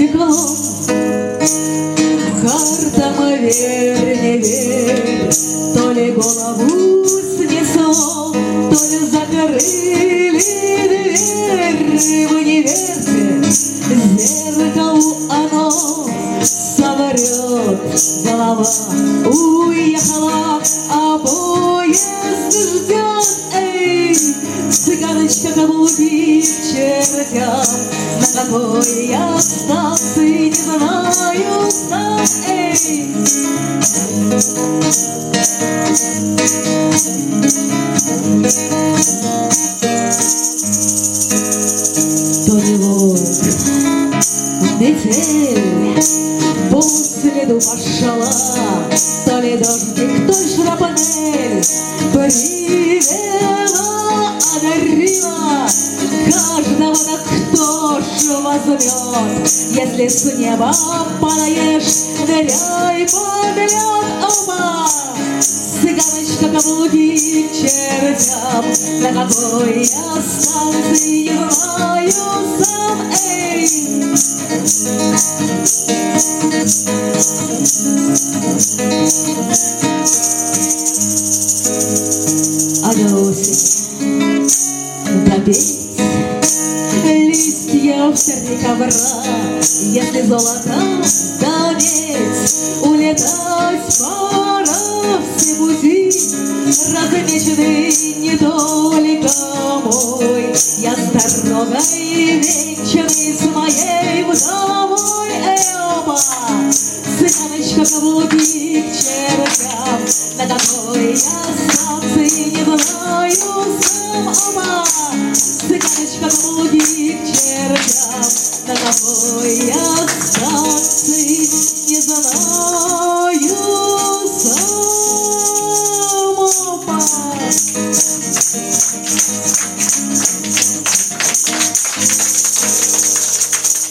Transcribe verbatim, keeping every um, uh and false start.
одеколон. Картам верь, не верь, то ли голову снесло, то ли закрыли дверь. Вы не верьте, зеркалу оно соврет. Голова уехала, а поезд ждет. Эй, цыганочка, каблуки к чертям, на какой я станции не знаю сам. Эй, то ли волк, метель по следу пошла, то ли дождик, то ли шрапнель привела, одарила каждого. Да кто ж возьмет, если с неба падаешь, ныряй под лед. Опа! Цыганочка, каблуки к чертям, на какой я станции не знаю сам. Эй! А до осени допеть листья в терне ковра, если золото да медь, улетать пора. Все пути размечены не только мой, я с дорогой венчанный с моей вдовой. Эй, опа! Цыганочка, каблуки к чертям, на какой я станции не знаю сам. Опа! Цыганочка, каблуки к чертям, на какой я станции